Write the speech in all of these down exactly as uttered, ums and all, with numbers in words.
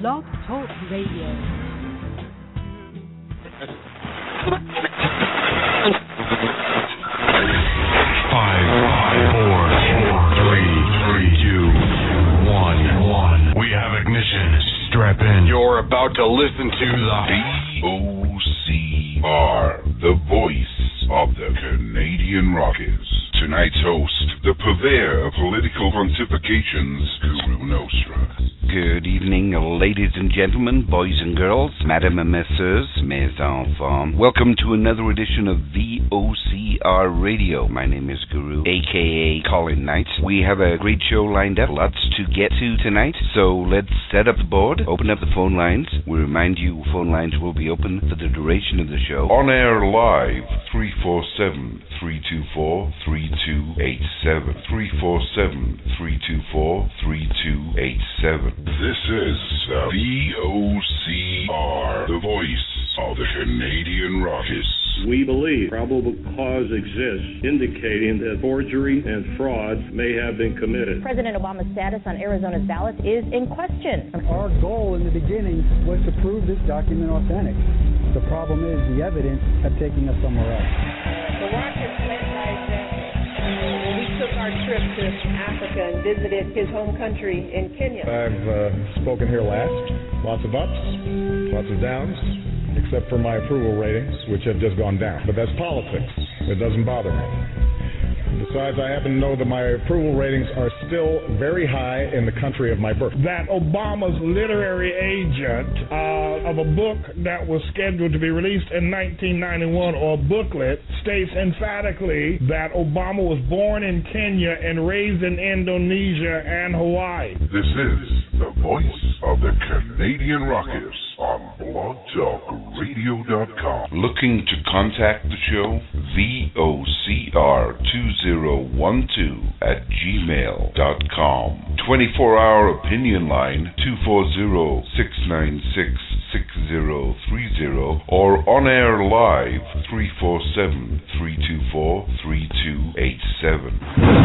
Blog Talk Radio. Five, five, four, four, three, three, two, one, one. We have ignition. Strap in. You're about to listen to the V O C R, the voice of the Canadian Rockers. Tonight's host, the purveyor of political pontifications, Guru Nostra. Good evening, ladies and gentlemen, boys and girls, madame et messieurs, mes enfants. Welcome to another edition of V O C R Radio. My name is Guru, aka Colin Knight. We have a great show lined up, lots to get to tonight, so let's set up the board, open up the phone lines. We remind you phone lines will be open for the duration of the show. On air live, three four seven, three two four, three two eight seven. three four seven, three two four, three two eight seven. This is the V O C R, the voice of the Canadian Rockers. We believe probable cause exists indicating that forgery and fraud may have been committed. President Obama's status on Arizona's ballot is in question. Our goal in the beginning was to prove this document authentic. The problem is the evidence kept taking us somewhere else. The Rockets went like that. We took our trip to Africa and visited his home country in Kenya. I've uh, spoken here last. Lots of ups, lots of downs, except for my approval ratings, which have just gone down. But that's politics. It doesn't bother me. Besides, I happen to know that my approval ratings are still very high in the country of my birth. That Obama's literary agent uh, of a book that was scheduled to be released in nineteen ninety-one, or booklet, states emphatically that Obama was born in Kenya and raised in Indonesia and Hawaii. This is the voice of the Canadian Rockers on blog talk radio dot com. Looking to contact the show? V O C R two zero one two at gmail dot com. twenty-four hour opinion line two four zero, six nine six, six zero three zero or on air live three four seven, three two four, three two eight seven.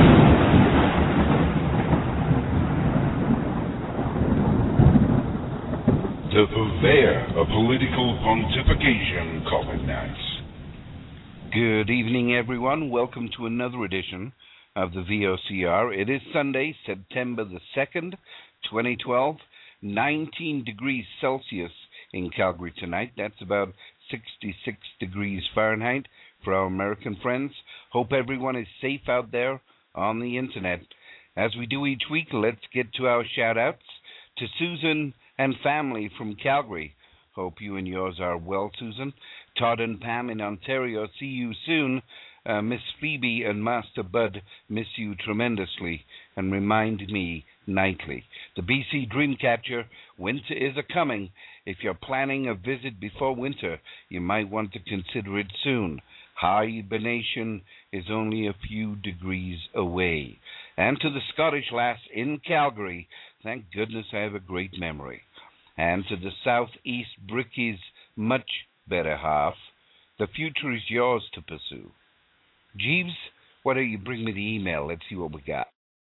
The purveyor of political pontification, Colin Knight. Good evening, everyone. Welcome to another edition of the V O C R. It is Sunday, September the second, twenty twelve, nineteen degrees Celsius in Calgary tonight. That's about sixty-six degrees Fahrenheit for our American friends. Hope everyone is safe out there on the internet. As we do each week, let's get to our shout-outs. To Susan and family from Calgary. Hope you and yours are well, Susan. Todd and Pam in Ontario, see you soon. Uh, Miss Phoebe and Master Bud miss you tremendously and remind me nightly. The B C Dreamcatcher, winter is a-coming. If you're planning a visit before winter, you might want to consider it soon. Hibernation is only a few degrees away. And to the Scottish lass in Calgary, thank goodness I have a great memory. And to the Southeast Bricky's much better half, the future is yours to pursue. Jeeves, why don't you bring me the email? Let's see what we got.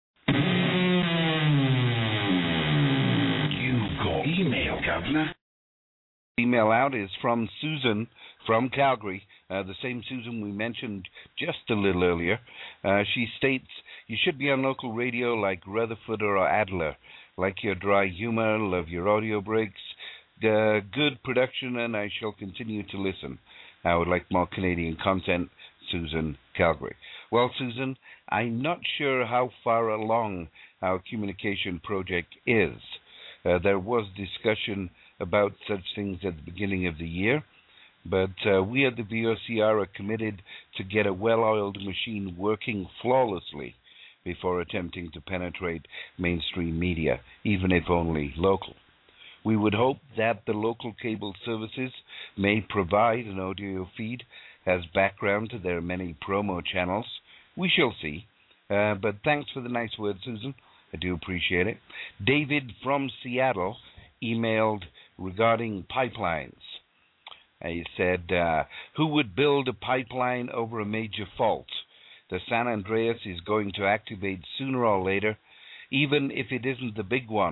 You got email, Governor? Email out is from Susan from Calgary, uh, the same Susan we mentioned just a little earlier. Uh, she states, you should be on local radio like Rutherford or Adler. Like your dry humor, love your audio breaks, uh, good production, and I shall continue to listen. I would like more Canadian content, Susan, Calgary. Well, Susan, I'm not sure how far along our communication project is. Uh, there was discussion about such things at the beginning of the year, but uh, we at the V O C R are committed to get a well-oiled machine working flawlessly before attempting to penetrate mainstream media, even if only local. We would hope that the local cable services may provide an audio feed as background to their many promo channels. We shall see. Uh, but thanks for the nice words, Susan. I do appreciate it. David from Seattle emailed regarding pipelines. Uh, he said, uh, who would build a pipeline over a major fault? The San Andreas is going to activate sooner or later, even if it isn't the big one.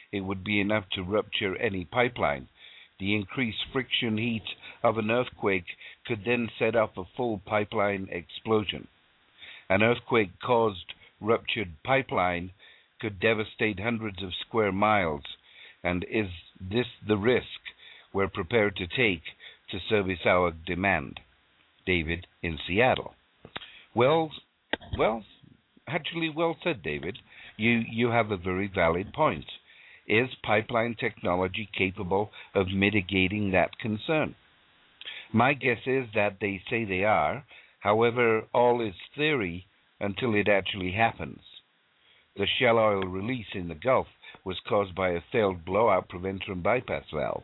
it would be enough to rupture any pipeline. The increased friction heat of an earthquake could then set off a full pipeline explosion. An earthquake-caused ruptured pipeline could devastate hundreds of square miles, and is this the risk we're prepared to take to service our demand? David in Seattle. Well, well, actually well said, David. You, you have a very valid point. Is pipeline technology capable of mitigating that concern? My guess is that they say they are. However, all is theory until it actually happens. The shell oil release in the Gulf was caused by a failed blowout preventer and bypass valve.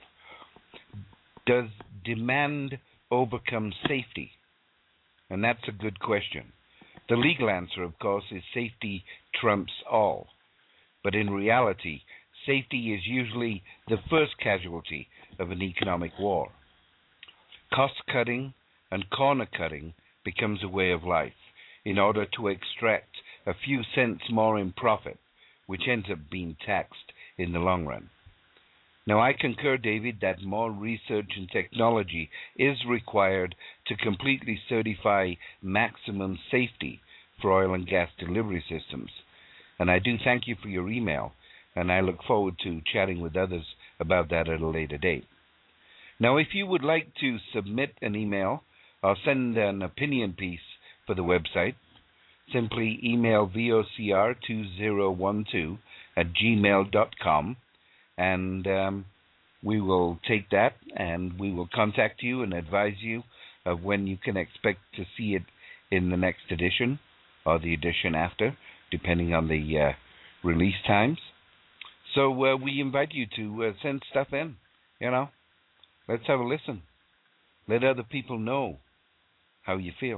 Does demand overcome safety? And that's a good question. The legal answer, of course, is safety trumps all. But in reality, safety is usually the first casualty of an economic war. Cost-cutting and corner-cutting becomes a way of life in order to extract a few cents more in profit, which ends up being taxed in the long run. Now, I concur, David, that more research and technology is required to completely certify maximum safety for oil and gas delivery systems. And I do thank you for your email, and I look forward to chatting with others about that at a later date. Now, if you would like to submit an email or send an opinion piece for the website, simply email V O C R two zero one two at gmail dot com, and um, we will take that and we will contact you and advise you of when you can expect to see it in the next edition or the edition after, depending on the uh, release times. So uh, we invite you to uh, send stuff in, you know. Let's have a listen. Let other people know how you feel.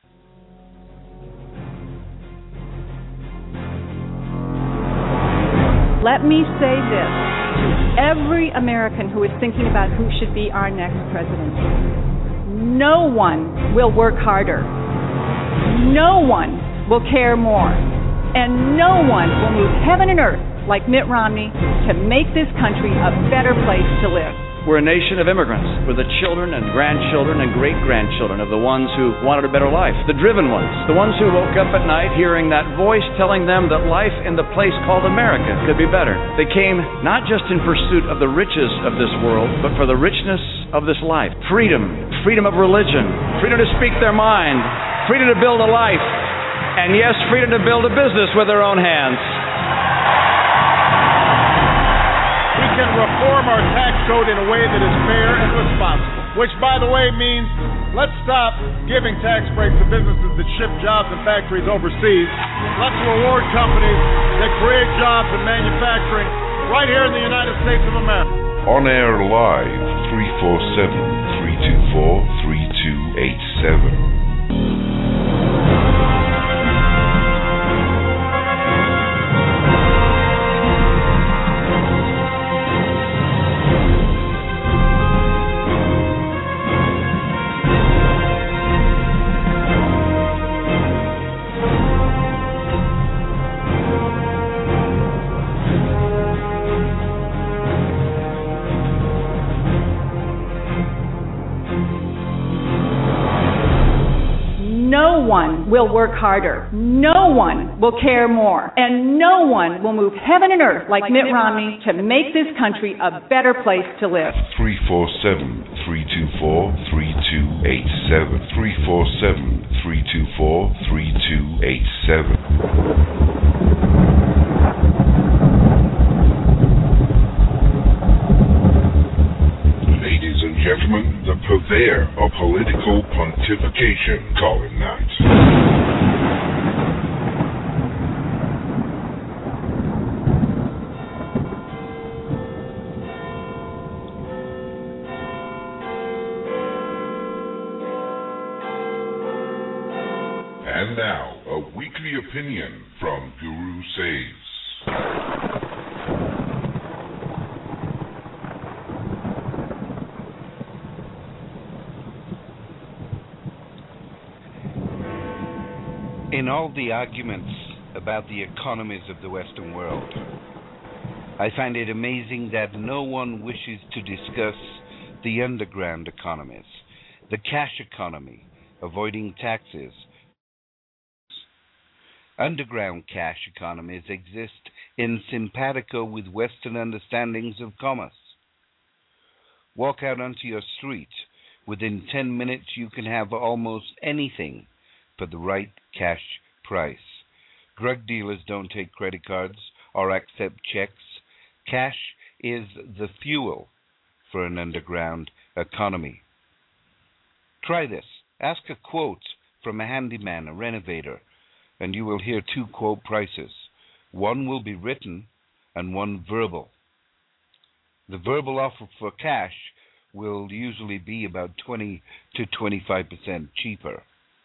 Let me say this to every American who is thinking about who should be our next president. No one will work harder. No one will care more. And no one will move heaven and earth like Mitt Romney to make this country a better place to live. We're a nation of immigrants. We're the children and grandchildren and great-grandchildren of the ones who wanted a better life, the driven ones, the ones who woke up at night hearing that voice telling them that life in the place called America could be better. They came not just in pursuit of the riches of this world, but for the richness of this life. Freedom, freedom of religion, freedom to speak their mind, freedom to build a life, and yes, freedom to build a business with their own hands. We can reform our tax code in a way that is fair and responsible, which, by the way, means let's stop giving tax breaks to businesses that ship jobs and factories overseas. Let's reward companies that create jobs in manufacturing right here in the United States of America. On air live, three four seven, three two four, three two eight seven. No one will work harder. No one will care more. And no one will move heaven and earth like, like Mitt Romney to make this country a better place to live. three four seven, three two four, three two eight seven. three four seven, three two four, three two eight seven. Gentlemen, the purveyor of political pontification, Colin Knight. And now, a weekly opinion from Guru Saves. In all the arguments about the economies of the Western world, I find it amazing that no one wishes to discuss the underground economies, the cash economy, avoiding taxes. Underground cash economies exist in simpatico with Western understandings of commerce. Walk out onto your street. Within ten minutes you can have almost anything for the right cash price. Drug dealers don't take credit cards or accept checks. Cash is the fuel for an underground economy. Try this. Ask a quote from a handyman, a renovator, and you will hear two quote prices. One will be written and one verbal. The verbal offer for cash will usually be about twenty to twenty-five percent cheaper.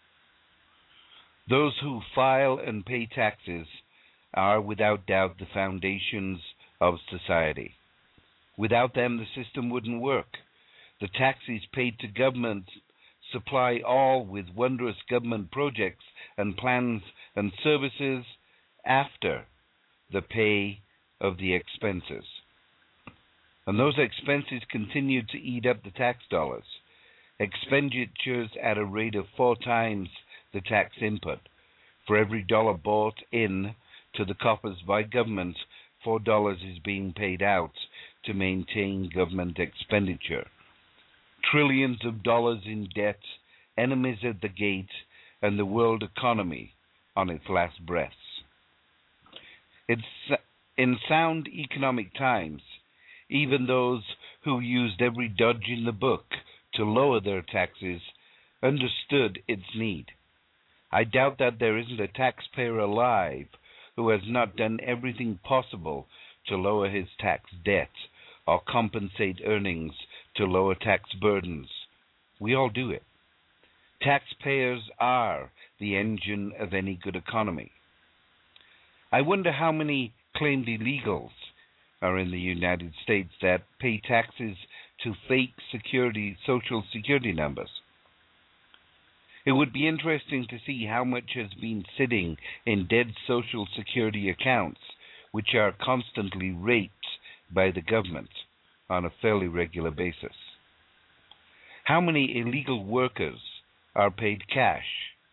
Those who file and pay taxes are without doubt the foundations of society. Without them, the system wouldn't work. The taxes paid to government supply all with wondrous government projects and plans and services after the pay of the expenses. And those expenses continue to eat up the tax dollars. Expenditures at a rate of four times the tax input. For every dollar bought in to the coffers by government, four dollars is being paid out to maintain government expenditure. Trillions of dollars in debt, enemies at the gate, and the world economy on its last breaths. It's in sound economic times, even those who used every dodge in the book to lower their taxes understood its need. I doubt that there isn't a taxpayer alive who has not done everything possible to lower his tax debt or compensate earnings to lower tax burdens. We all do it. Taxpayers are the engine of any good economy. I wonder how many claimed illegals are in the United States that pay taxes to fake security, social security numbers. It would be interesting to see how much has been sitting in dead social security accounts, which are constantly raped by the government on a fairly regular basis. How many illegal workers are paid cash?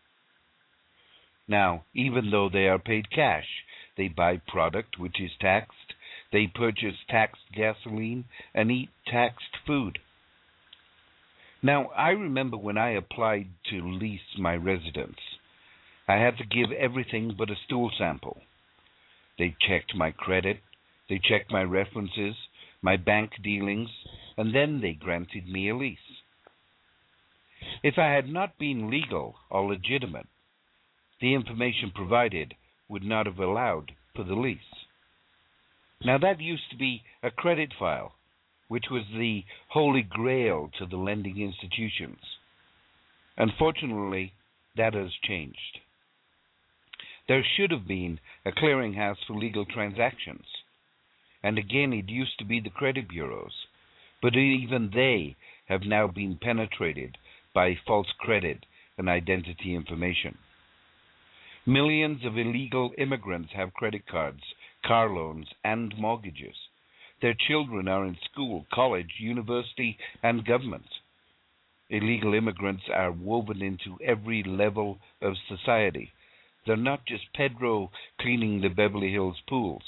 Now, even though they are paid cash, they buy product which is taxed, they purchase taxed gasoline, and eat taxed food. Now, I remember when I applied to lease my residence, I had to give everything but a stool sample. They checked my credit, they checked my references, my bank dealings, and then they granted me a lease. If I had not been legal or legitimate, the information provided would not have allowed for the lease. Now, that used to be a credit file, which was the holy grail to the lending institutions. Unfortunately, that has changed. There should have been a clearinghouse for legal transactions. And again, it used to be the credit bureaus, but even they have now been penetrated by false credit and identity information. Millions of illegal immigrants have credit cards, car loans, and mortgages. Their children are in school, college, university, and government. Illegal immigrants are woven into every level of society. They're not just Pedro cleaning the Beverly Hills pools.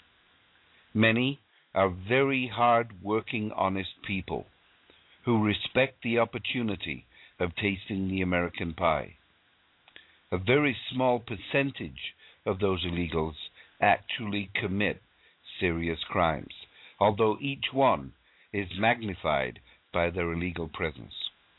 Many are very hard-working, honest people who respect the opportunity of tasting the American pie. A very small percentage of those illegals actually commit serious crimes, although each one is magnified by their illegal presence.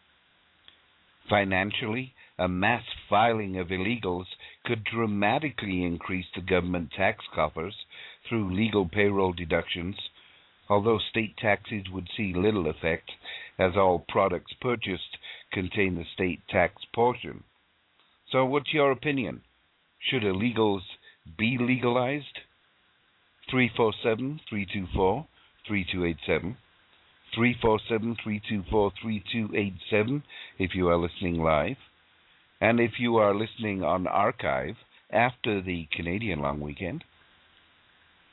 Financially, a mass filing of illegals could dramatically increase the government tax coffers through legal payroll deductions, although state taxes would see little effect, as all products purchased contain the state tax portion. So what's your opinion? Should illegals be legalized? three four seven, three two four, three two eight seven. three four seven, three two four, three two eight seven if you are listening live. And if you are listening on archive after the Canadian long weekend,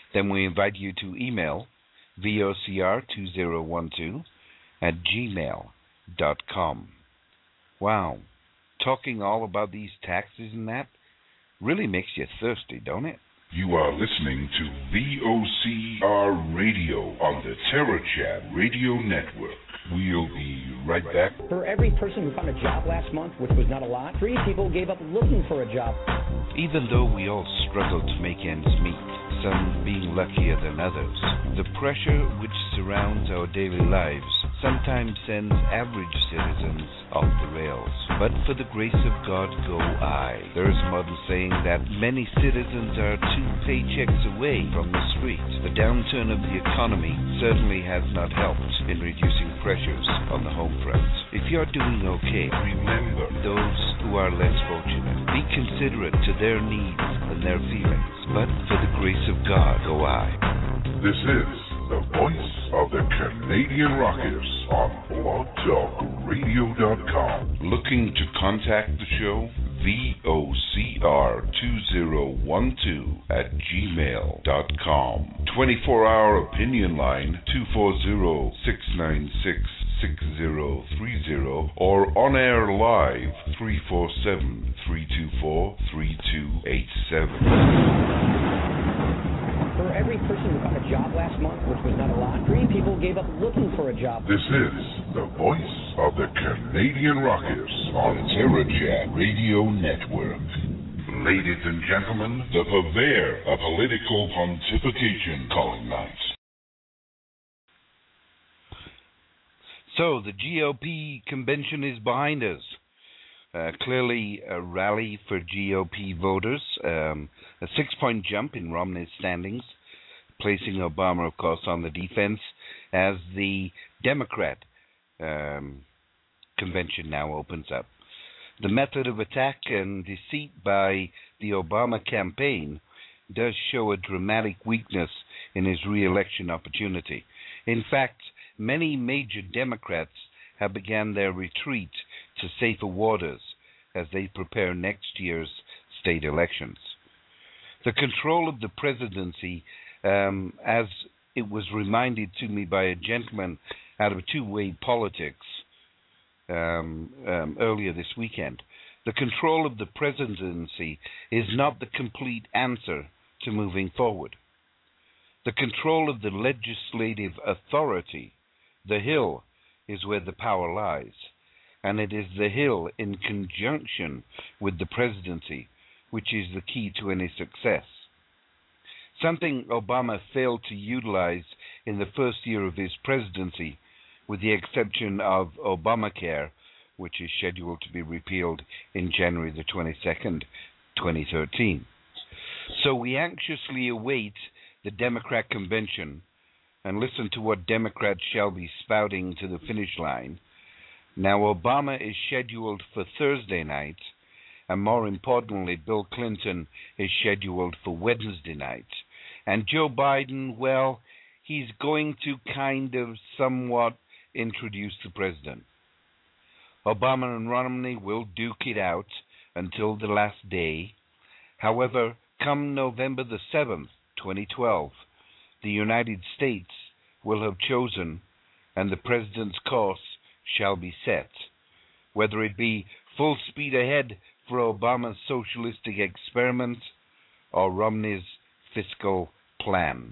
then we invite you to email V O C R two zero one two at gmail dot com. Wow, talking all about these taxes and that really makes you thirsty, don't it? You are listening to V O C R Radio on the Terror Chat Radio Network. We'll be right back. For every person who found a job last month, which was not a lot, three people gave up looking for a job. Even though we all struggle to make ends meet, some being luckier than others, the pressure which surrounds our daily lives sometimes sends average citizens off the rails. But for the grace of God go I. There is a modern saying that many citizens are two paychecks away from the street. The downturn of the economy certainly has not helped in reducing pressures on the home front. If you're doing okay, remember those who are less fortunate. Be considerate to their needs and their feelings. But for the grace of God go I. This is the voice of the Canadian Rockers on blog talk radio dot com. Looking to contact the show? V O C R two zero one two at gmail dot com. twenty-four hour opinion line two four zero, six nine six, six zero three zero or on air live three four seven, three two four, three two eight seven. For every person who found a job last month, which was not a lot, three people gave up looking for a job. This is the voice of the Canadian Rockers on Terror Chat Radio Network. Ladies and gentlemen, the purveyor of political pontification calling night. So the G O P convention is behind us. Uh, clearly a rally for G O P voters, um, a six-point jump in Romney's standings, placing Obama, of course, on the defense as the Democrat um, convention now opens up. The method of attack and deceit by the Obama campaign does show a dramatic weakness in his re-election opportunity. In fact, many major Democrats have begun their retreat to safer waters as they prepare next year's state elections. The control of the presidency, um, as it was reminded to me by a gentleman out of two-way politics um, um, earlier this weekend, the control of the presidency is not the complete answer to moving forward. The control of the legislative authority, the Hill, is where the power lies, and it is the Hill in conjunction with the presidency which is the key to any success. Something Obama failed to utilize in the first year of his presidency, with the exception of Obamacare, which is scheduled to be repealed in January the twenty-second, twenty thirteen. So we anxiously await the Democrat convention and listen to what Democrats shall be spouting to the finish line. Now, Obama is scheduled for Thursday night, and more importantly, Bill Clinton is scheduled for Wednesday night. And Joe Biden, well, he's going to kind of somewhat introduce the president. Obama and Romney will duke it out until the last day. However, come November the seventh, twenty twelve, the United States will have chosen, and the president's course shall be set, whether it be full speed ahead for Obama's socialistic experiment or Romney's fiscal plan.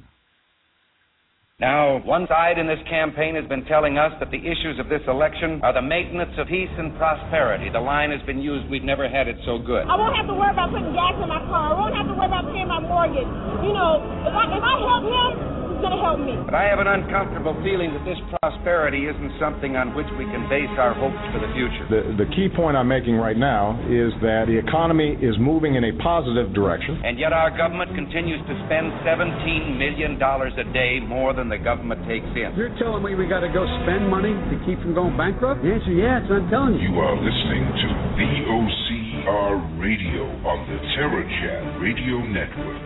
Now, one side in this campaign has been telling us that the issues of this election are the maintenance of peace and prosperity. The line has been used, we've never had it so good. I won't have to worry about putting gas in my car. I won't have to worry about paying my mortgage. You know, if I, if I help him, he's going to help me. But I have an uncomfortable feeling that this prosperity isn't something on which we can base our hopes for the future. The, the key point I'm making right now is that the economy is moving in a positive direction. And yet our government continues to spend seventeen million dollars a day more than the government takes in. You're telling me we got to go spend money to keep from going bankrupt? The answer is yes, I'm telling you. You are listening to V O C R Radio on the Terror Chat Radio Network.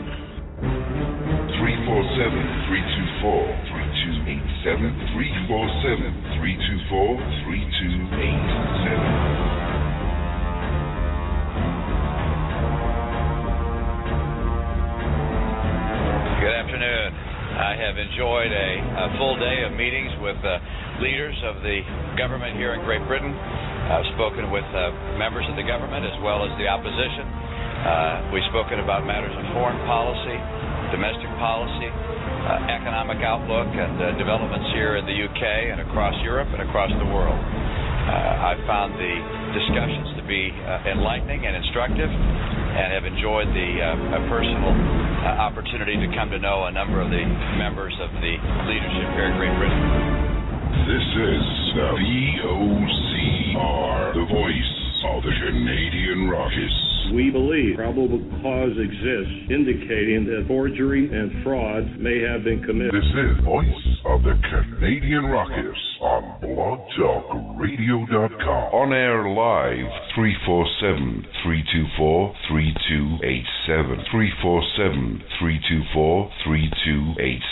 three four seven, three two four, three two eight seven, three four seven, three two four, three two eight seven. Good afternoon. I have enjoyed a, a full day of meetings with uh, leaders of the government here in Great Britain. I've spoken with uh, members of the government as well as the opposition. Uh, we've spoken about matters of foreign policy, domestic policy, uh, economic outlook, and uh, developments here in the U K and across Europe and across the world. Uh, I've found the discussions to be uh, enlightening and instructive, and have enjoyed the uh, personal uh, opportunity to come to know a number of the members of the leadership here in Great Britain. This is the V O C R, the voice of the Canadian Rockies. We believe probable cause exists indicating that forgery and fraud may have been committed. This is Voice of the Canadian Rockies on blog talk radio dot com. On air live, three four seven, three two four, three two eight seven. three four seven, three two four, three two eight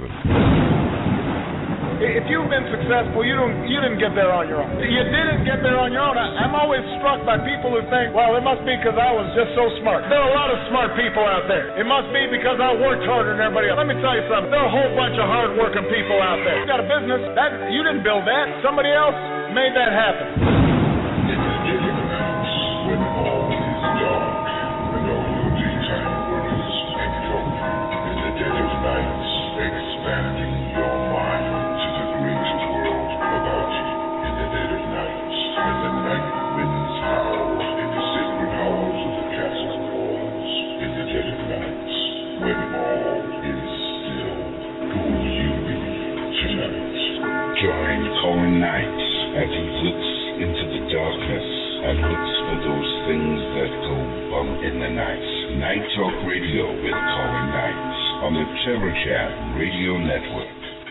seven. If you've been successful, you don't, you didn't get there on your own. You didn't get there on your own. I, I'm always struck by people who think, well, it must be because I was just so smart. There are a lot of smart people out there. It must be because I worked harder than everybody else. Let me tell you something. There are a whole bunch of hard-working people out there. You got a business. That you didn't build that. Somebody else made that happen. In the dead of night, when all is dark, and all the daytime workers take over. In the dead of night, expanding your mind to the great world about you. In the dead of night, when the night winds howl in the sacred halls of the castle walls. In the dead of night, when all is still, who will you be tonight? Join Colin Knight as he looks into the darkness and looks for those things that go bump in the night. Night Talk Radio with Colin Knight on the Terror Chat Radio Network.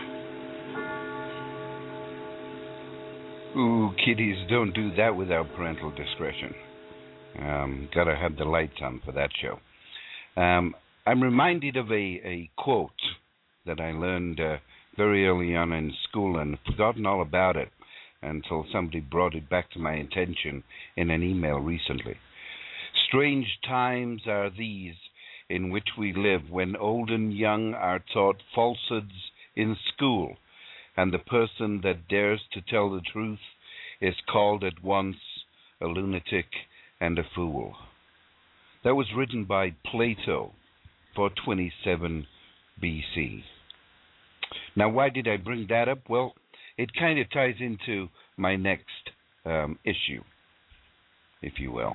Ooh, kiddies, don't do that without parental discretion. Um, gotta have the lights on for that show. Um, I'm reminded of a, a quote that I learned uh, very early on in school and forgotten all about it until somebody brought it back to my attention in an email recently. Strange times are these in which we live, when old and young are taught falsehoods in school, and the person that dares to tell the truth is called at once a lunatic and a fool. That was written by Plato for twenty-seven B C. Now, why did I bring that up? Well, it kind of ties into my next um, issue, if you will.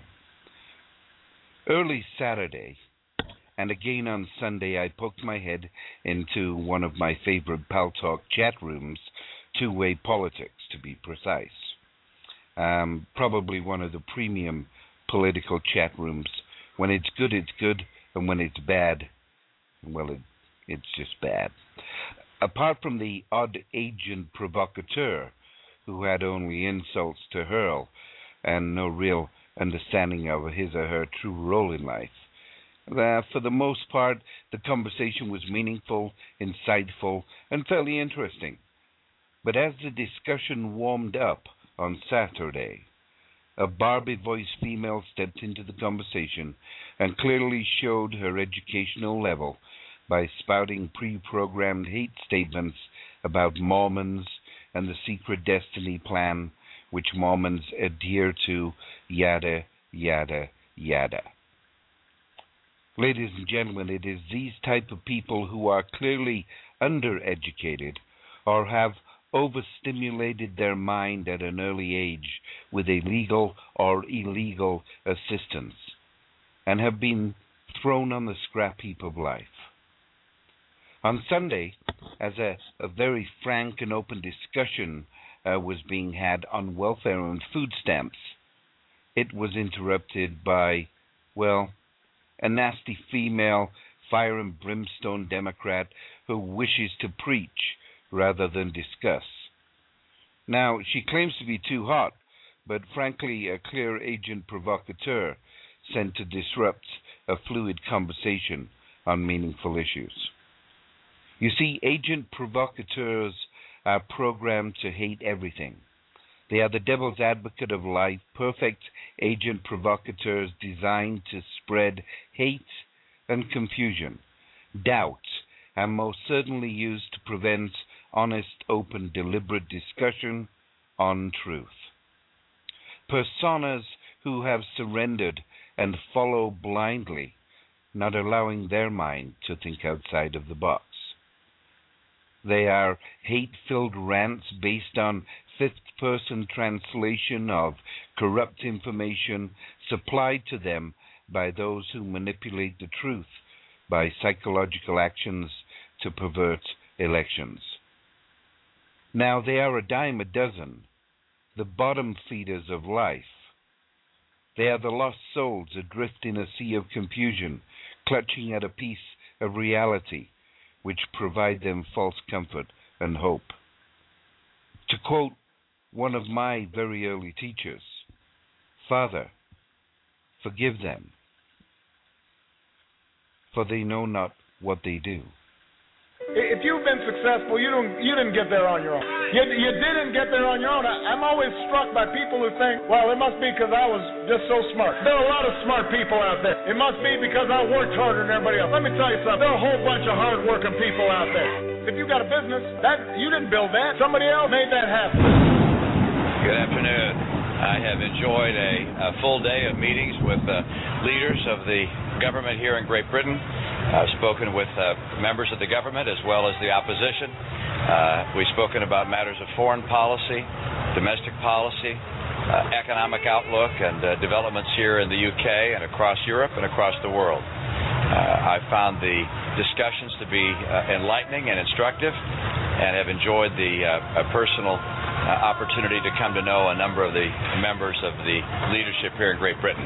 Early Saturday, and again on Sunday, I poked my head into one of my favorite Pal Talk chat rooms, Two-Way Politics, to be precise. Um, probably one of the premium political chat rooms. When it's good, it's good, and when it's bad, well, it, it's just bad. Apart from the odd agent provocateur who had only insults to hurl and no real understanding of his or her true role in life, Uh, for the most part, the conversation was meaningful, insightful, and fairly interesting. But as the discussion warmed up on Saturday, a Barbie-voiced female stepped into the conversation and clearly showed her educational level by spouting pre-programmed hate statements about Mormons and the secret destiny plan which Mormons adhere to, yada, yada, yada. Ladies and gentlemen, it is these type of people who are clearly undereducated or have overstimulated their mind at an early age with illegal or illegal assistance and have been thrown on the scrap heap of life. On Sunday, as a, a very frank and open discussion uh, was being had on welfare and food stamps, it was interrupted by, well, a nasty female fire and brimstone Democrat who wishes to preach rather than discuss. Now, she claims to be too hot, but frankly a clear agent provocateur sent to disrupt a fluid conversation on meaningful issues. You see, agent provocateurs are programmed to hate everything. They are the devil's advocate of life, perfect agent provocateurs designed to spread hate and confusion, doubt and most certainly used to prevent honest, open, deliberate discussion on truth. Personas who have surrendered and follow blindly, not allowing their mind to think outside of the box. They are hate-filled rants based on fifth-person translation of corrupt information supplied to them by those who manipulate the truth by psychological actions to pervert elections. Now they are a dime a dozen, the bottom feeders of life. They are the lost souls adrift in a sea of confusion, clutching at a piece of reality which provide them false comfort and hope. To quote one of my very early teachers, "Father, forgive them, for they know not what they do." If you've been successful, you don't you didn't get there on your own. You, you didn't get there on your own. I, I'm always struck by people who think, well, it must be because I was just so smart. There are a lot of smart people out there. It must be because I worked harder than everybody else. Let me tell you something. There are a whole bunch of hard-working people out there. If you got a business, that you didn't build that. Somebody else made that happen. Good afternoon. I have enjoyed a, a full day of meetings with uh, leaders of the government here in Great Britain. I've spoken with uh, members of the government as well as the opposition. Uh, we've spoken about matters of foreign policy, domestic policy, uh, economic outlook, and uh, developments here in the U K and across Europe and across the world. Uh, I've found the discussions to be uh, enlightening and instructive, and have enjoyed the uh, personal uh, opportunity to come to know a number of the members of the leadership here in Great Britain.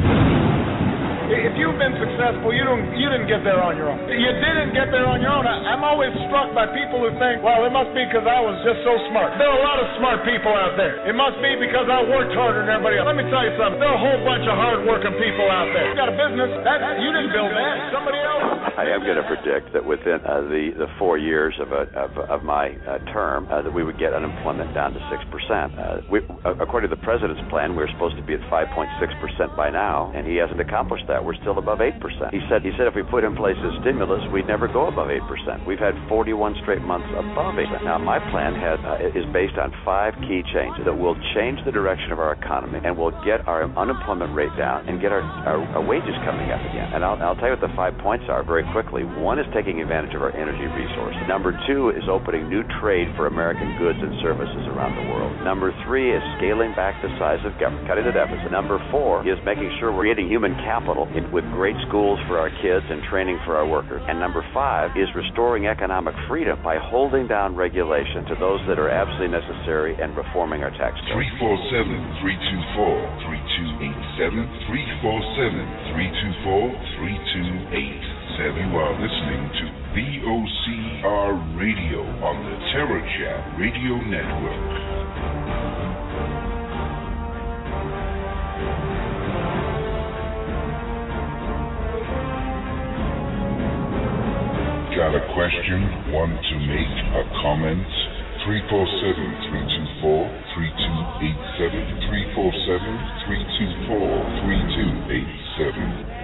If you've been successful, you don't you didn't get there on your own. You didn't get there on your own. I, I'm always struck by people who think, well, it must be because I was just so smart. There are a lot of smart people out there. It must be because I worked harder than everybody else. Let me tell you something. There are a whole bunch of hard-working people out there. You got a business. That you didn't build that. Somebody else. I am going to predict that within uh, the the four years of a, of, of my uh, term, uh, that we would get unemployment down to six percent. Uh, we, uh, according to the president's plan, we're supposed to be at five point six percent by now, and he hasn't accomplished that. We're still above eight percent. He said he said if we put in place a stimulus, we'd never go above eight percent. We've had forty-one straight months above eight percent. Now, my plan has, uh, is based on five key changes that will change the direction of our economy and will get our unemployment rate down and get our, our, our wages coming up again. And I'll, I'll tell you what the five points are very quickly. One is taking advantage of our energy resources. Number two is opening new trade for American goods and services around the world. Number three is scaling back the size of government, cutting the deficit. Number four is making sure we're creating human capital in, with great schools for our kids and training for our workers. And number five is restoring economic freedom by holding down regulation to those that are absolutely necessary and reforming our tax code. three four seven, three two four, three two eight seven, three four seven, three two four, three two eight seven. You are listening to V O C R Radio on the Terror Chat Radio Network. Got a question? Want to make a comment? three four seven, three two four, three two eight seven, three four seven, three two four, three two eight seven.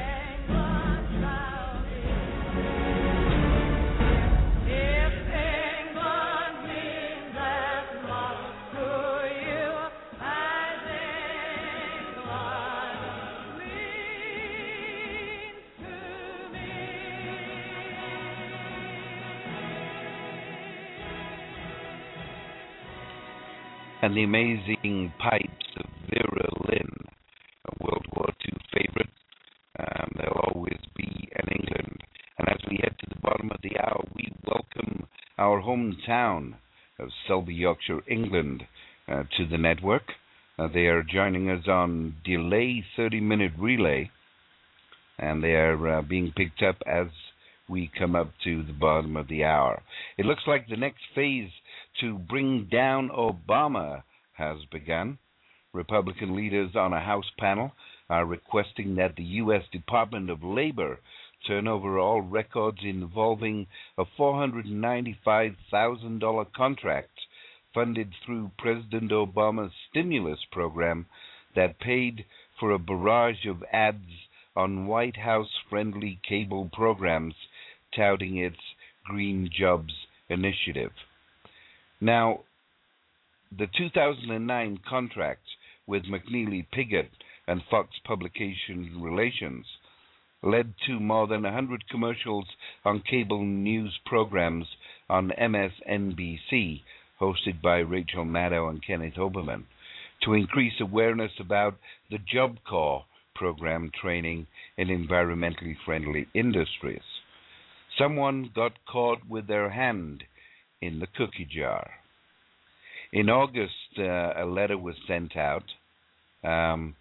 And the amazing pipes of Vera Lynn, a World War Two favorite. Um, they'll always be in England. And as we head to the bottom of the hour, we welcome our hometown of Selby, Yorkshire, England, uh, to the network. Uh, they are joining us on delay thirty-minute relay, and they are uh, being picked up as we come up to the bottom of the hour. It looks like the next phase to bring down Obama has begun. Republican leaders on a House panel are requesting that the U S Department of Labor turn over all records involving a four hundred ninety-five thousand dollars contract funded through President Obama's stimulus program that paid for a barrage of ads on White House-friendly cable programs touting its Green Jobs Initiative. Now, the two thousand nine contract with McNeely Piggott and Fox Publication Relations led to more than one hundred commercials on cable news programs on M S N B C, hosted by Rachel Maddow and Kenneth Oberman, to increase awareness about the Job Corps program training in environmentally friendly industries. Someone got caught with their hand in the cookie jar. In August, uh, a letter was sent out um,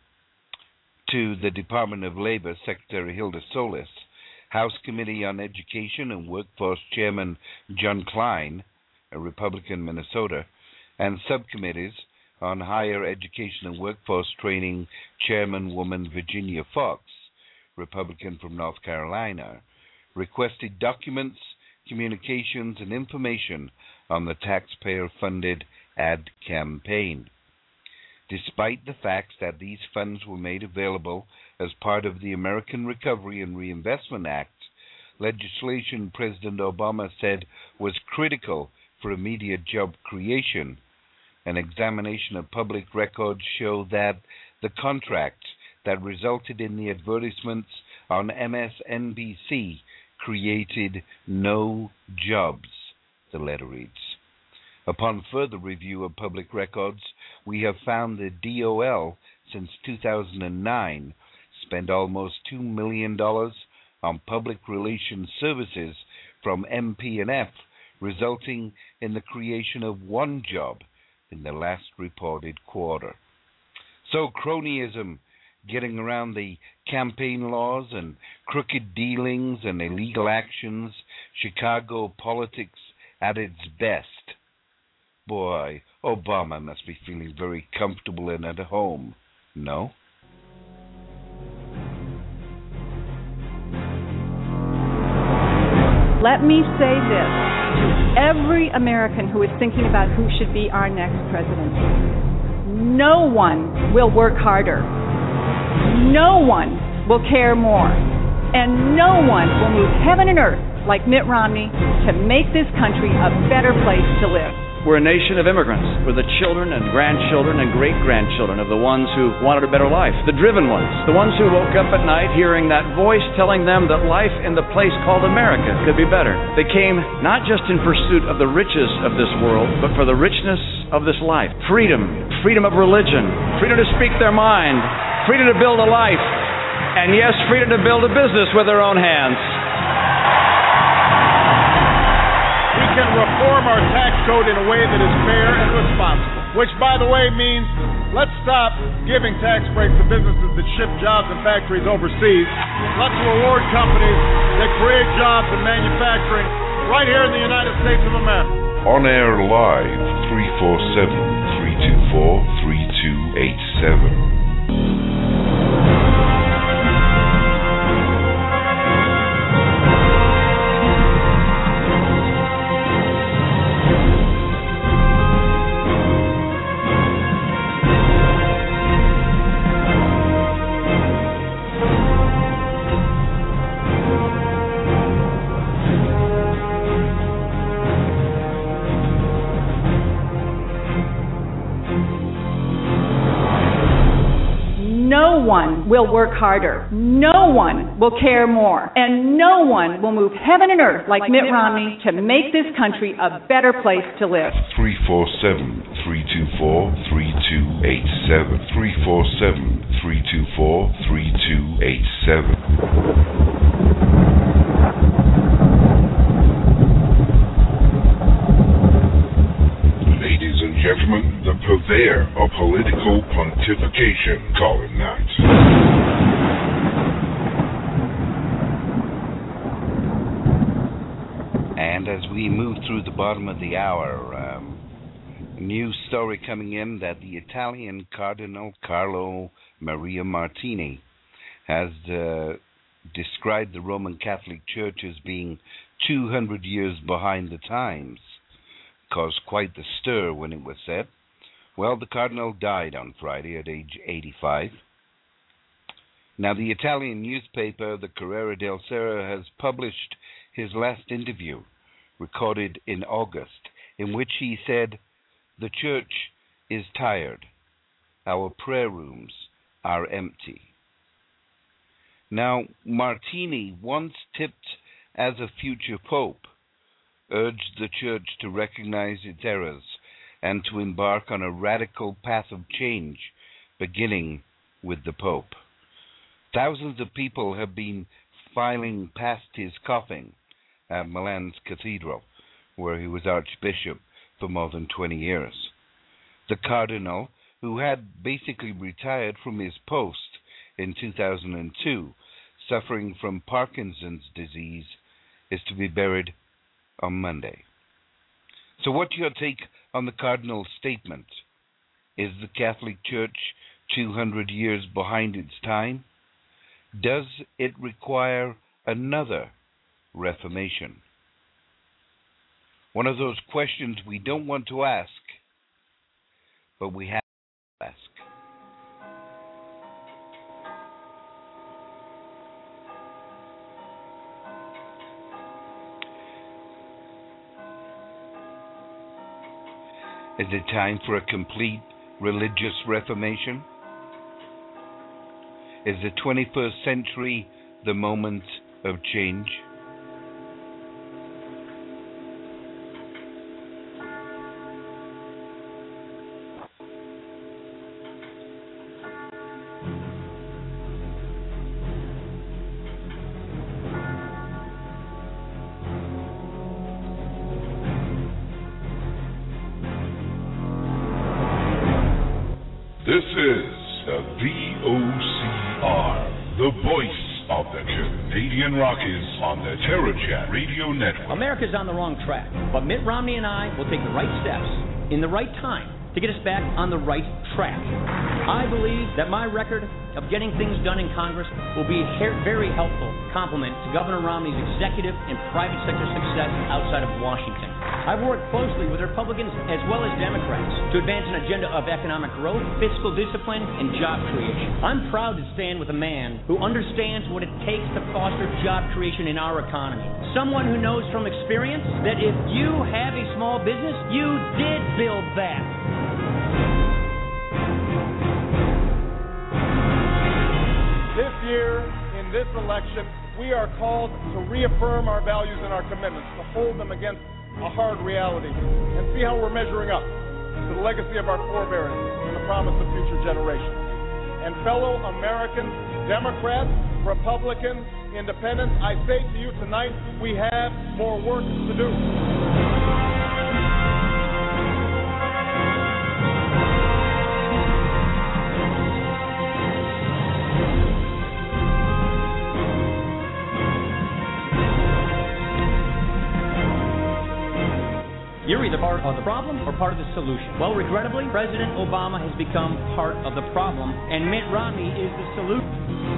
to the Department of Labor, Secretary Hilda Solis, House Committee on Education and Workforce Chairman John Klein, a Republican, Minnesota, and subcommittees on Higher Education and Workforce Training Chairmanwoman Virginia Fox, Republican from North Carolina, requested documents, communications, and information on the taxpayer-funded ad campaign. Despite the fact that these funds were made available as part of the American Recovery and Reinvestment Act, legislation President Obama said was critical for immediate job creation, an examination of public records showed that the contract that resulted in the advertisements on M S N B C created no jobs, the letter reads. Upon further review of public records, we have found the D O L, since two thousand nine, spent almost two million dollars on public relations services from M P and F, resulting in the creation of one job in the last reported quarter. So cronyism, getting around the campaign laws and crooked dealings and illegal actions, Chicago politics at its best. Boy, Obama must be feeling very comfortable and at home, no? Let me say this. Every American who is thinking about who should be our next president, no one will work harder. No one will care more. And no one will move heaven and earth like Mitt Romney to make this country a better place to live. We're a nation of immigrants. We're the children and grandchildren and great-grandchildren of the ones who wanted a better life, the driven ones, the ones who woke up at night hearing that voice telling them that life in the place called America could be better. They came not just in pursuit of the riches of this world, but for the richness of this life. Freedom, freedom of religion, freedom to speak their mind, freedom to build a life, and yes, freedom to build a business with their own hands. We can reform our tax code in a way that is fair and responsible, which, by the way, means let's stop giving tax breaks to businesses that ship jobs and factories overseas. Let's reward companies that create jobs and manufacturing right here in the United States of America. On air live, three four seven, three two four, three two eight seven. No one will work harder. No one will care more. And no one will move heaven and earth like Mitt Romney to make this country a better place to live. three four seven, three two four, three two eight seven. three four seven, three two four, three two eight seven. Gentlemen, the purveyor of political pontification, Colin Nutt. And as we move through the bottom of the hour, um, a news story coming in that the Italian Cardinal Carlo Maria Martini has uh, described the Roman Catholic Church as being two hundred years behind the times. Caused quite the stir when it was said. Well, the Cardinal died on Friday at age eighty-five. Now, the Italian newspaper, the Corriere della Sera, has published his last interview recorded in August, in which he said, "The church is tired. Our prayer rooms are empty." Now, Martini, once tipped as a future pope, urged the church to recognize its errors and to embark on a radical path of change, beginning with the Pope. Thousands of people have been filing past his coffin at Milan's cathedral, where he was Archbishop for more than twenty years. The Cardinal, who had basically retired from his post in two thousand two, suffering from Parkinson's disease, is to be buried on Monday. So what's your take on the Cardinal's statement? Is the Catholic Church two hundred years behind its time? Does it require another Reformation? One of those questions we don't want to ask, but we have to ask. Is it time for a complete religious reformation? Is the twenty-first century the moment of change? This is the V O C R, the voice of the Canadian Rockies on the TerraChat Radio Network. America's on the wrong track, but Mitt Romney and I will take the right steps in the right time to get us back on the right track. I believe that my record of getting things done in Congress will be a very helpful complement to Governor Romney's executive and private sector success outside of Washington. I've worked closely with Republicans as well as Democrats to advance an agenda of economic growth, fiscal discipline, and job creation. I'm proud to stand with a man who understands what it takes to foster job creation in our economy. Someone who knows from experience that if you have a small business, you did build that. This year, in this election, we are called to reaffirm our values and our commitments, to hold them against a hard reality, and see how we're measuring up to the legacy of our forebears and the promise of future generations. And fellow Americans, Democrats, Republicans, Independents, I say to you tonight, we have more work to do. You're either part of the problem or part of the solution. Well, regrettably, President Obama has become part of the problem, and Mitt Romney is the solution.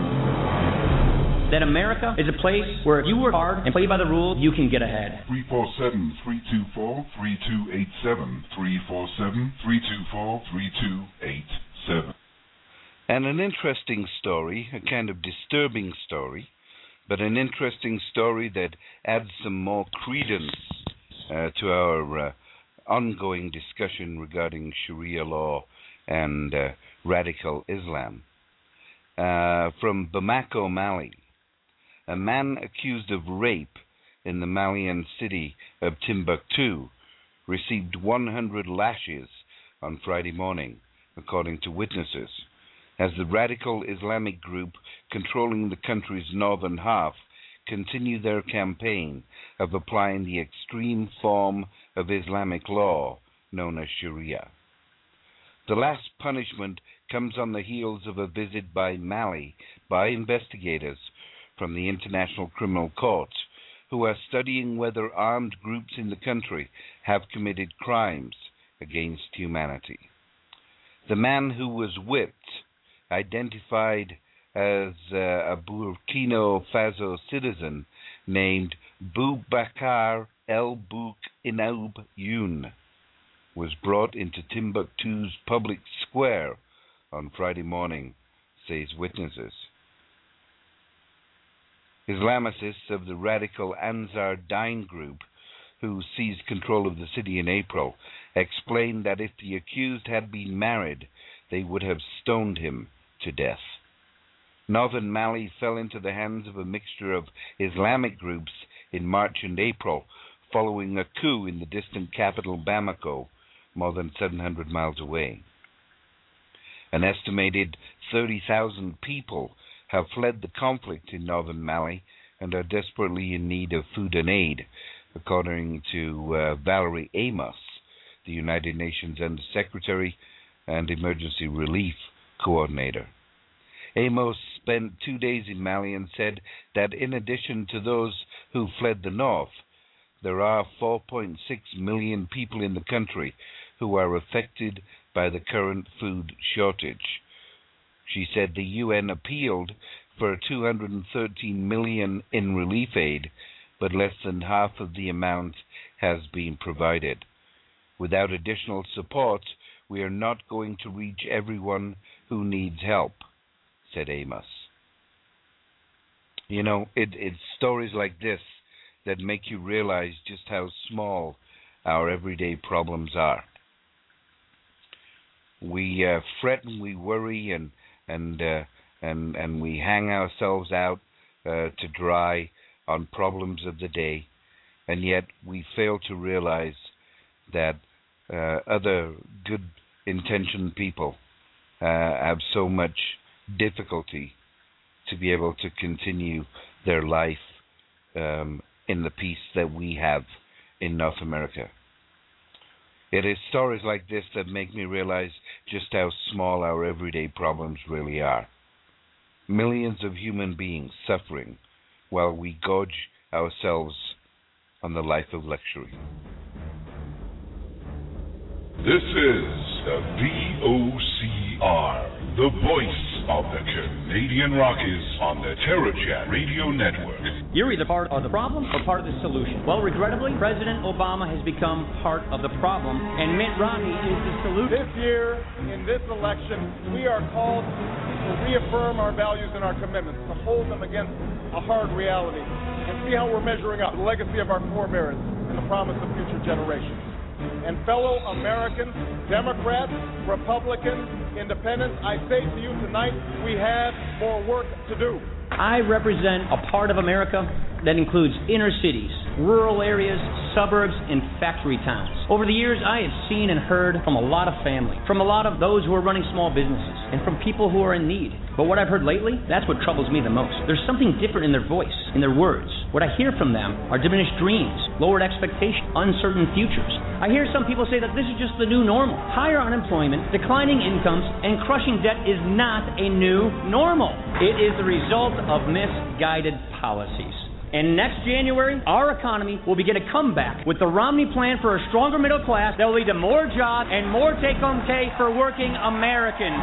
That America is a place where if you work hard and play by the rules, you can get ahead. three four seven, three two four, three two eight seven. three four seven, three two four, three two eight seven. And an interesting story, a kind of disturbing story, but an interesting story that adds some more credence Uh, to our uh, ongoing discussion regarding Sharia law and uh, radical Islam. Uh, from Bamako, Mali, a man accused of rape in the Malian city of Timbuktu received one hundred lashes on Friday morning, according to witnesses, as the radical Islamic group controlling the country's northern half continue their campaign of applying the extreme form of Islamic law known as Sharia. The last punishment comes on the heels of a visit by Mali by investigators from the International Criminal Court who are studying whether armed groups in the country have committed crimes against humanity. The man who was whipped, identified as uh, a Burkina Faso citizen named Boubacar El Bouk Inaoub Youn, was brought into Timbuktu's public square on Friday morning, says witnesses. Islamicists of the radical Ansar Dine group, who seized control of the city in April, explained that if the accused had been married, they would have stoned him to death. Northern Mali fell into the hands of a mixture of Islamic groups in March and April, following a coup in the distant capital Bamako, more than seven hundred miles away. An estimated thirty thousand people have fled the conflict in northern Mali and are desperately in need of food and aid, according to uh, Valerie Amos, the United Nations Under-Secretary and Emergency Relief Coordinator. Amos spent two days in Mali and said that in addition to those who fled the north, there are four point six million people in the country who are affected by the current food shortage. She said the U N appealed for two hundred thirteen million dollars in relief aid, but less than half of the amount has been provided. Without additional support, we are not going to reach everyone who needs help, said Amos. You know, it, it's stories like this that make you realize just how small our everyday problems are. We uh, fret and we worry and and uh, and and we hang ourselves out uh, to dry on problems of the day, and yet we fail to realize that uh, other good-intentioned people uh, have so much difficulty to be able to continue their life um, in the peace that we have in North America. It is stories like this that make me realize just how small our everyday problems really are. Millions of human beings suffering while we gorge ourselves on the life of luxury. This is the V O C R, the voice of the Canadian Rockies on the TerraChat Radio Network. You're either part of the problem or part of the solution. Well, regrettably, President Obama has become part of the problem, and Mitt Romney is the solution. This year, in this election, we are called to reaffirm our values and our commitments, to hold them against a hard reality, and see how we're measuring up the legacy of our forebears and the promise of future generations. And fellow Americans, Democrats, Republicans, Independents, I say to you tonight, we have more work to do. I represent a part of America that includes inner cities, rural areas, suburbs, and factory towns. Over the years, I have seen and heard from a lot of family, from a lot of those who are running small businesses, and from people who are in need. But what I've heard lately, that's what troubles me the most. There's something different in their voice, in their words. What I hear from them are diminished dreams, lowered expectations, uncertain futures. I hear some people say that this is just the new normal. Higher unemployment, declining incomes, and crushing debt is not a new normal. It is the result of misguided policies. And next January, our economy will begin a comeback with the Romney plan for a stronger middle class that will lead to more jobs and more take-home pay for working Americans.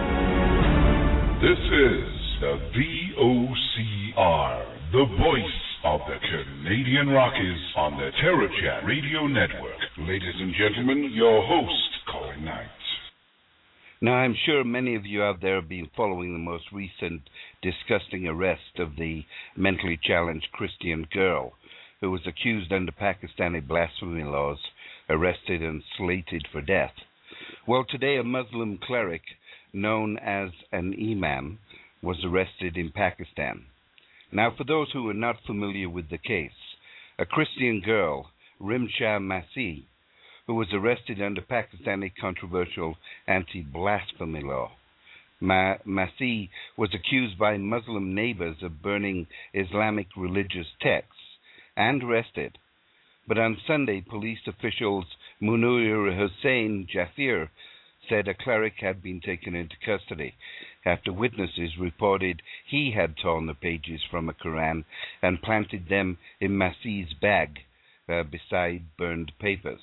This is the V O C R, the voice of the Canadian Rockies on the TerraChat Radio Network. Ladies and gentlemen, your host, Colin Knight. Now, I'm sure many of you out there have been following the most recent disgusting arrest of the mentally challenged Christian girl who was accused under Pakistani blasphemy laws, arrested and slated for death. Well, today a Muslim cleric known as an imam was arrested in Pakistan. Now, for those who are not familiar with the case, a Christian girl, Rimsha Masih, who was arrested under Pakistani controversial anti-blasphemy law. Ma- Masih was accused by Muslim neighbors of burning Islamic religious texts and arrested. But on Sunday, police officials Munir Hussain Jafir said a cleric had been taken into custody after witnesses reported he had torn the pages from a Quran and planted them in Masih's bag uh, beside burned papers.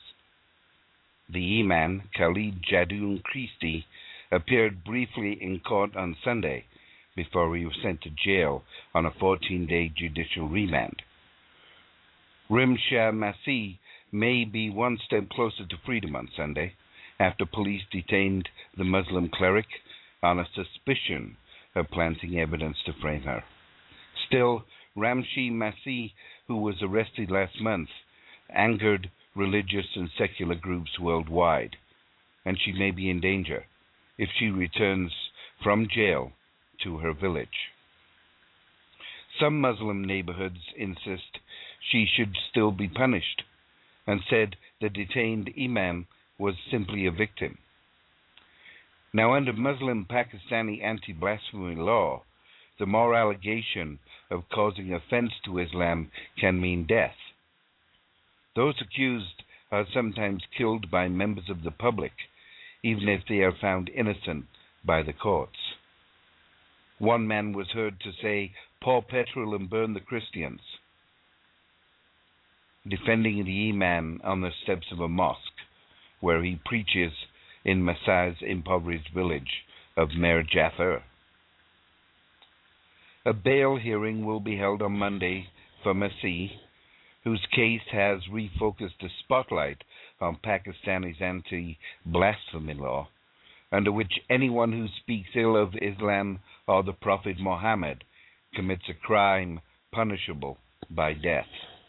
The imam, Khalid Jadun Christi, appeared briefly in court on Sunday before he was sent to jail on a fourteen-day judicial remand. Rimsha Masih may be one step closer to freedom on Sunday after police detained the Muslim cleric on a suspicion of planting evidence to frame her. Still, Rimsha Masih, who was arrested last month, angered religious and secular groups worldwide, and she may be in danger if she returns from jail to her village. Some Muslim neighborhoods insist she should still be punished, and said the detained imam was simply a victim. Now, under Muslim Pakistani anti-blasphemy law, the more allegation of causing offense to Islam can mean death. Those accused are sometimes killed by members of the public, even if they are found innocent by the courts. One man was heard to say, "Pour petrol and burn the Christians," defending the imam on the steps of a mosque where he preaches in Masai's impoverished village of Mer Jafar. A bail hearing will be held on Monday for Masih, whose case has refocused the spotlight on Pakistani's anti-blasphemy law, under which anyone who speaks ill of Islam or the Prophet Muhammad commits a crime punishable by death.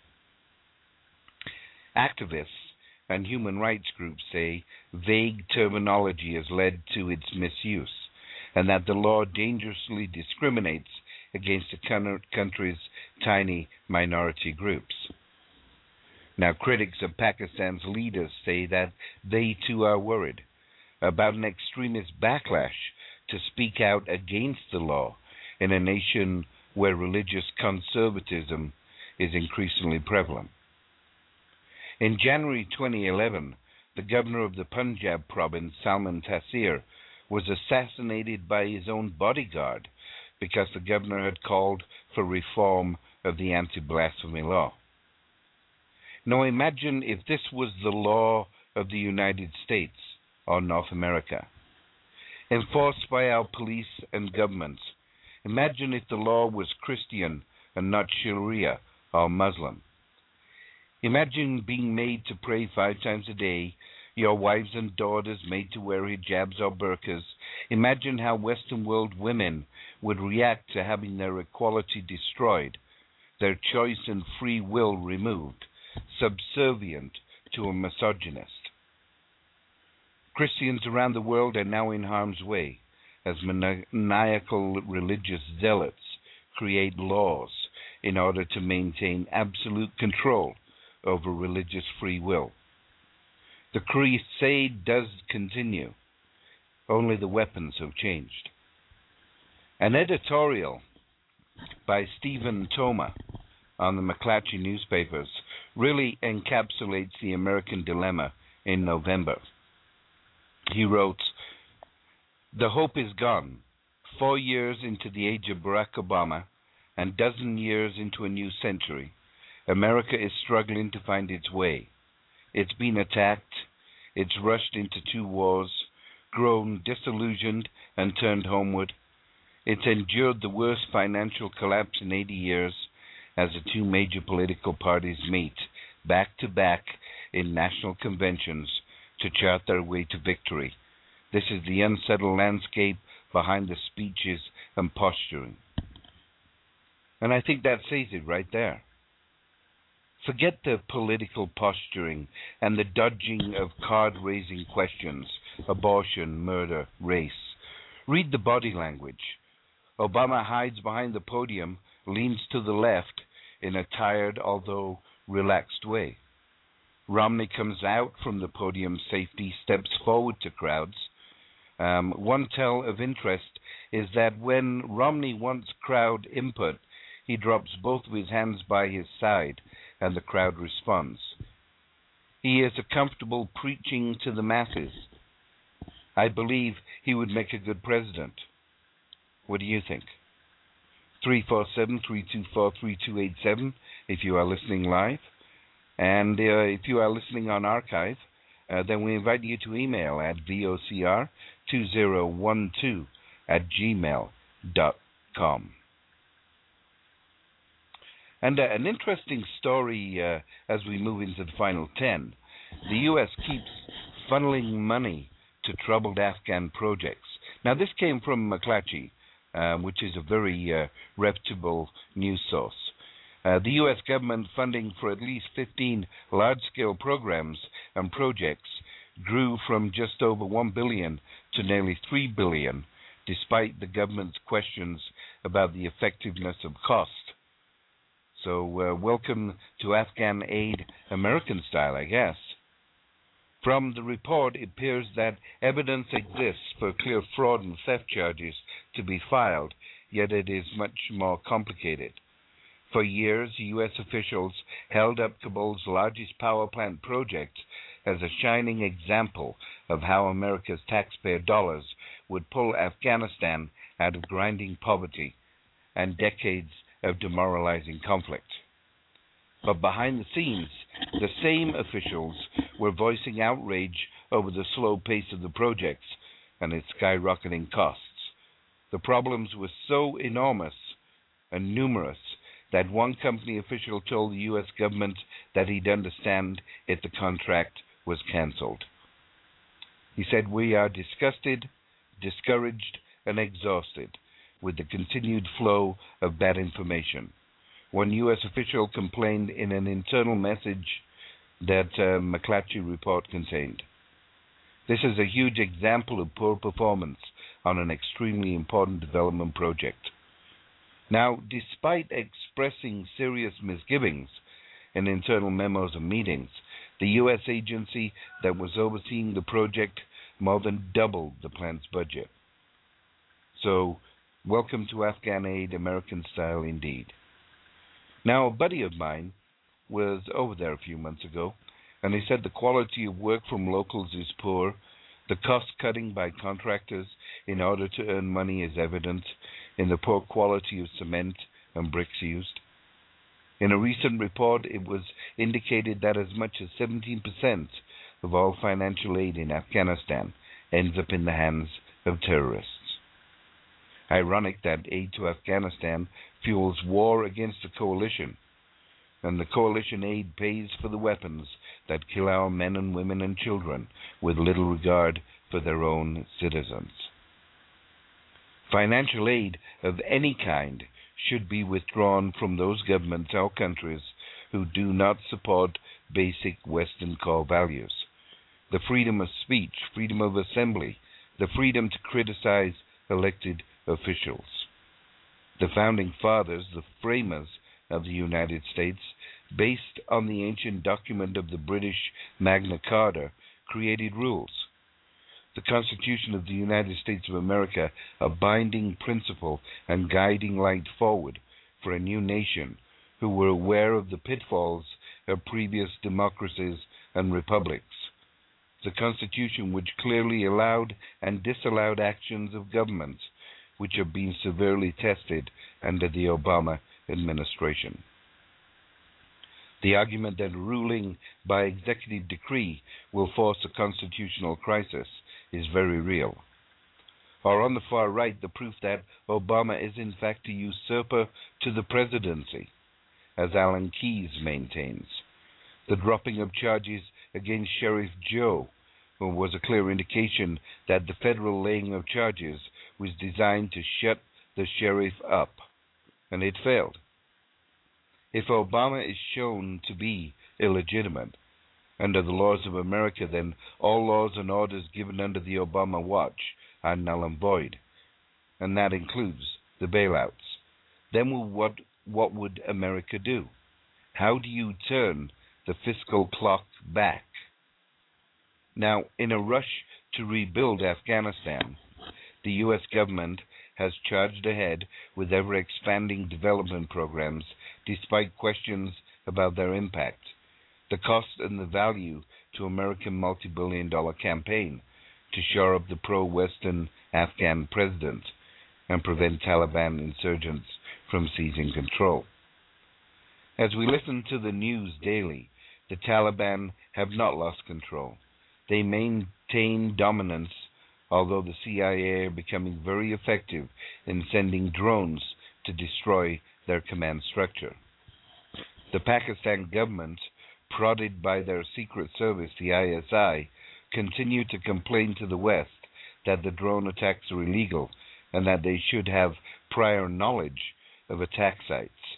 Activists and human rights groups say vague terminology has led to its misuse, and that the law dangerously discriminates against the country's tiny minority groups. Now, critics of Pakistan's leaders say that they too are worried about an extremist backlash to speak out against the law in a nation where religious conservatism is increasingly prevalent. In January twenty eleven, the governor of the Punjab province, Salman Taseer, was assassinated by his own bodyguard because the governor had called for reform of the anti-blasphemy law. Now imagine if this was the law of the United States or North America, enforced by our police and governments. Imagine if the law was Christian and not Sharia or Muslim. Imagine being made to pray five times a day, your wives and daughters made to wear hijabs or burqas. Imagine how Western world women would react to having their equality destroyed, their choice and free will removed, subservient to a misogynist. Christians around the world are now in harm's way as maniacal religious zealots create laws in order to maintain absolute control over religious free will. The crusade does continue, only the weapons have changed. An editorial by Stephen Toma on the McClatchy newspapers really encapsulates the American dilemma in November. He wrote, "The hope is gone. Four years into the age of Barack Obama and dozen years into a new century, America is struggling to find its way. It's been attacked, it's rushed into two wars, grown disillusioned and turned homeward. It's endured the worst financial collapse in eighty years as the two major political parties meet back to back in national conventions to chart their way to victory. This is the unsettled landscape behind the speeches and posturing." And I think that says it right there. Forget the political posturing and the dodging of card-raising questions, abortion, murder, race. Read the body language. Obama hides behind the podium, leans to the left in a tired, although relaxed way. Romney comes out from the podium safety, steps forward to crowds. Um, one tell of interest is that when Romney wants crowd input, he drops both of his hands by his side, and the crowd responds. He is a comfortable preaching to the masses. I believe he would make a good president. What do you think? three four seven, three two four, three two eight seven if you are listening live. And uh, if you are listening on archive, uh, then we invite you to email at V O C R two zero one two at gmail dot com. And uh, an interesting story uh, as we move into the final ten. The U S keeps funneling money to troubled Afghan projects. Now, this came from McClatchy, um, which is a very uh, reputable news source. Uh, the U S government funding for at least fifteen large-scale programs and projects grew from just over one billion dollars to nearly three billion dollars, despite the government's questions about the effectiveness of cost. So, uh, welcome to Afghan aid, American style, I guess. From the report, it appears that evidence exists for clear fraud and theft charges to be filed, yet it is much more complicated. For years, U S officials held up Kabul's largest power plant project as a shining example of how America's taxpayer dollars would pull Afghanistan out of grinding poverty and decades of demoralizing conflict. But behind the scenes, the same officials were voicing outrage over the slow pace of the projects and its skyrocketing costs. The problems were so enormous and numerous that one company official told the U S government that he'd understand if the contract was cancelled. He said, "We are disgusted, discouraged, and exhausted with the continued flow of bad information." One U S official complained in an internal message that uh, McClatchy report contained. This is a huge example of poor performance on an extremely important development project. Now, despite expressing serious misgivings in internal memos and meetings, the U S agency that was overseeing the project more than doubled the plant's budget. So, welcome to Afghan aid, American style indeed. Now, a buddy of mine was over there a few months ago, and he said the quality of work from locals is poor, the cost cutting by contractors in order to earn money is evident in the poor quality of cement and bricks used. In a recent report, it was indicated that as much as seventeen percent of all financial aid in Afghanistan ends up in the hands of terrorists. Ironic that aid to Afghanistan fuels war against the coalition, and the coalition aid pays for the weapons that kill our men and women and children with little regard for their own citizens. Financial aid of any kind should be withdrawn from those governments or countries who do not support basic Western core values. The freedom of speech, freedom of assembly, the freedom to criticize elected officials. The founding fathers, the framers of the United States, based on the ancient document of the British Magna Carta, created rules. The Constitution of the United States of America, a binding principle and guiding light forward for a new nation who were aware of the pitfalls of previous democracies and republics. The Constitution which clearly allowed and disallowed actions of governments which have been severely tested under the Obama administration. The argument that ruling by executive decree will force a constitutional crisis is very real. Or on the far right, the proof that Obama is in fact a usurper to the presidency, as Alan Keyes maintains. The dropping of charges against Sheriff Joe was a clear indication that the federal laying of charges was designed to shut the sheriff up, and it failed. If Obama is shown to be illegitimate under the laws of America, then all laws and orders given under the Obama watch are null and void, and that includes the bailouts. Then what, what would America do? How do you turn the fiscal clock back? Now, in a rush to rebuild Afghanistan, the U S government has charged ahead with ever-expanding development programs despite questions about their impact, the cost and the value to American multi-billion dollar campaign to shore up the pro-Western Afghan president and prevent Taliban insurgents from seizing control. As we listen to the news daily, the Taliban have not lost control. They maintain dominance, although the C I A are becoming very effective in sending drones to destroy their command structure. The Pakistan government, prodded by their secret service, the I S I, continue to complain to the West that the drone attacks are illegal and that they should have prior knowledge of attack sites.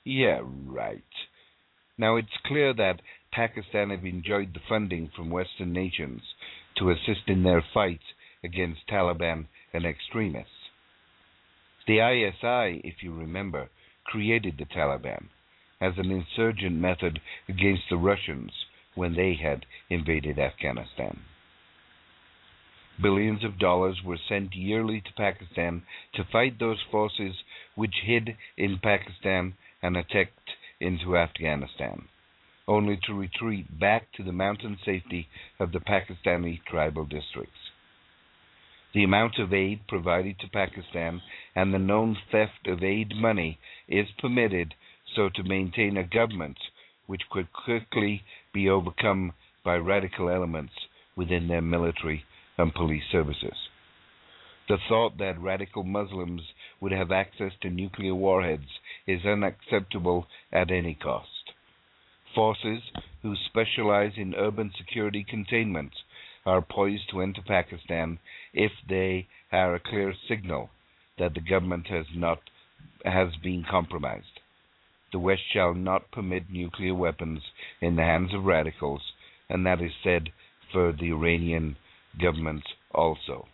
Yeah, right. Now, it's clear that Pakistan have enjoyed the funding from Western nations to assist in their fight against Taliban and extremists. The I S I, if you remember, created the Taliban as an insurgent method against the Russians when they had invaded Afghanistan. Billions of dollars were sent yearly to Pakistan to fight those forces which hid in Pakistan and attacked into Afghanistan, only to retreat back to the mountain safety of the Pakistani tribal districts. The amount of aid provided to Pakistan and the known theft of aid money is permitted so to maintain a government which could quickly be overcome by radical elements within their military and police services. The thought that radical Muslims would have access to nuclear warheads is unacceptable at any cost. Forces who specialize in urban security containment are poised to enter Pakistan if they are a clear signal that the government has not has been compromised. The West shall not permit nuclear weapons in the hands of radicals, and that is said for the Iranian government also.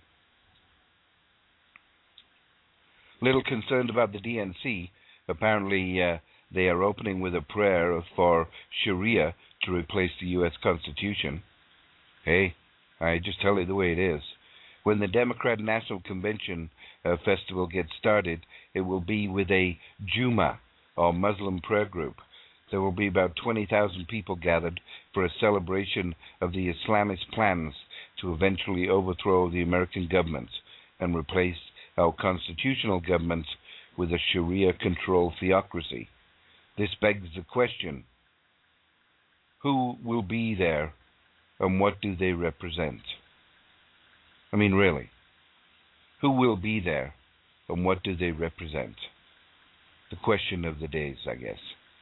Little concerned about the D N C, apparently uh, they are opening with a prayer for Sharia to replace the U S Constitution. Hey, I just tell you the way it is. When the Democrat National Convention uh, festival gets started, it will be with a Juma, or Muslim prayer group. There will be about twenty thousand people gathered for a celebration of the Islamist plans to eventually overthrow the American government and replace our constitutional government with a Sharia-controlled theocracy. This begs the question, who will be there and what do they represent? I mean, really, who will be there and what do they represent? The question of the days, I guess.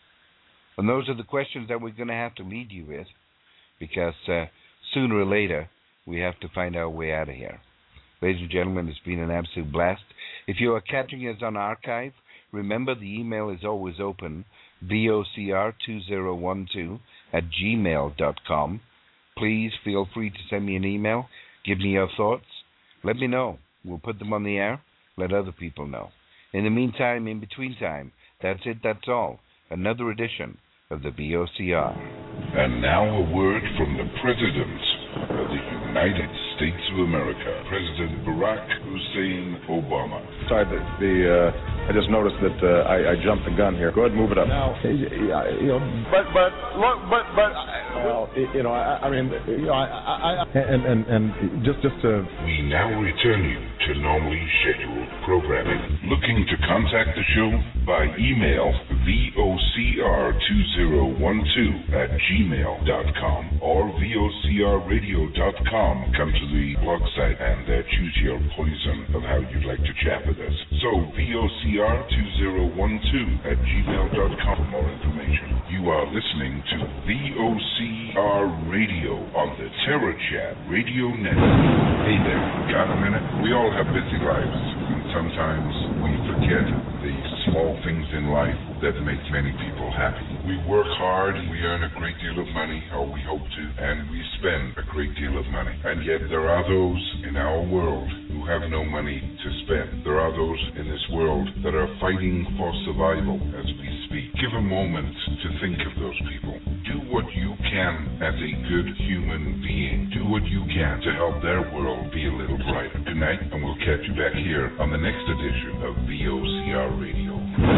And those are the questions that we're going to have to lead you with, because uh, sooner or later, we have to find our way out of here. Ladies and gentlemen, it's been an absolute blast. If you are catching us on archive, remember the email is always open, V O C R two zero one two at gmail dot com. Please feel free to send me an email. Give me your thoughts. Let me know. We'll put them on the air. Let other people know. In the meantime, in between time, that's it, that's all. Another edition of the V O C R. And now a word from the President of the United States of America, President Barack Hussein Obama. Sorry, the, the uh, I just noticed that uh, I, I jumped the gun here. Go ahead and move it up. Now, you know, but but look, but but well, you know, I, I mean, you know, I, I, I and and and just just to. We now return you to normally scheduled programming. Looking to contact the show by email V O C R two zero one two at gmail dot com or V O C R radio dot com. Come to the blog site and uh, choose your poison of how you'd like to chat with us. So V O C R two zero one two at gmail dot com for more information. You are listening to V O C R Radio on the Terror Chat Radio Network. Hey there, got a minute? We all have busy lives, and sometimes we forget the small things in life that make many people happy. We work hard, we earn a great deal of money, or we hope to, and we spend a great deal of money. And yet there are those in our world who have no money to spend. There are those in this world that are fighting for survival as we speak. Give a moment to think of those people. Do what you can as a good human being. Do what you can to help their world be a little brighter. Good night, and we'll catch you back here on the next edition of V O C R Radio.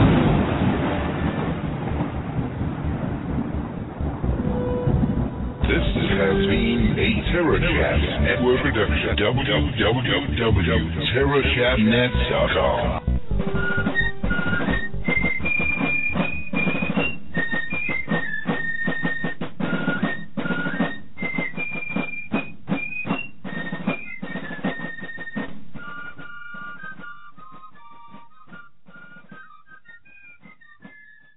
This has been a TerraChat Network production. w w w dot terra chat net dot com